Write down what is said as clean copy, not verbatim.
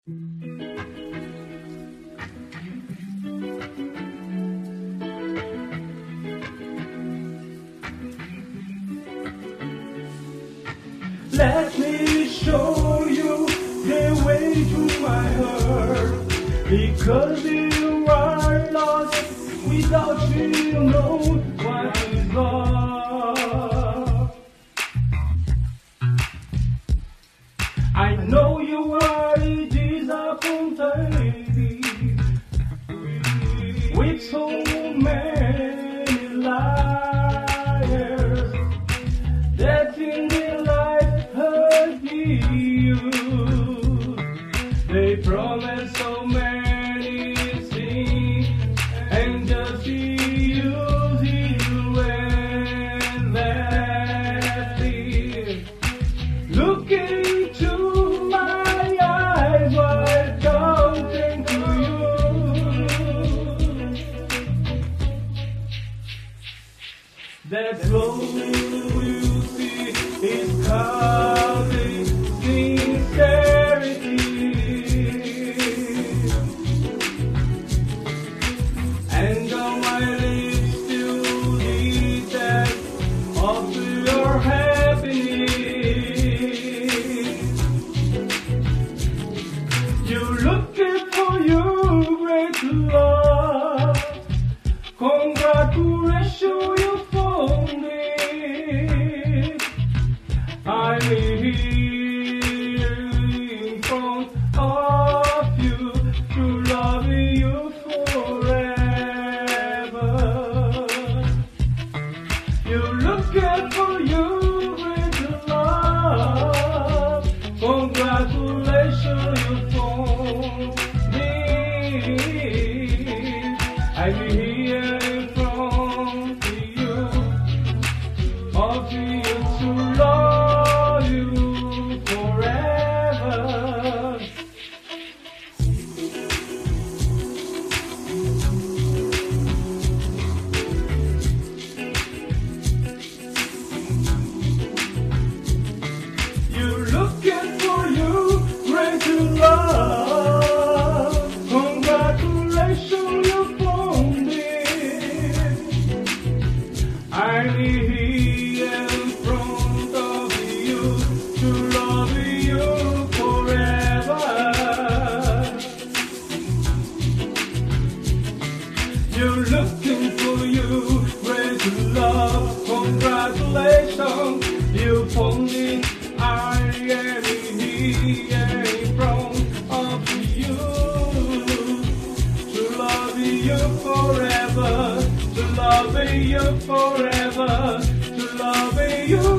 Let me show you the way to my heart, because you are lost without you know what is love. I know you are disappointed with so many liars that in their life hurt you. They promise so many things and just use you endlessly. Look into my eyes while talking to you. That glow you see is causing sincerity, and on my lips still the taste of your happiness. You're looking for your great love. Congratulations, you found it. I'm here in front of you to love you forever. You're looking for your great love. Congratulations, you found it. I'm here in front of you to love you forever. You're looking for your great love. Congratulations, you found it. I'm here in front of you to love you forever. You're looking for your great love. Congratulations, you found it. I am here in front of you to love you forever, to love you forever, to love you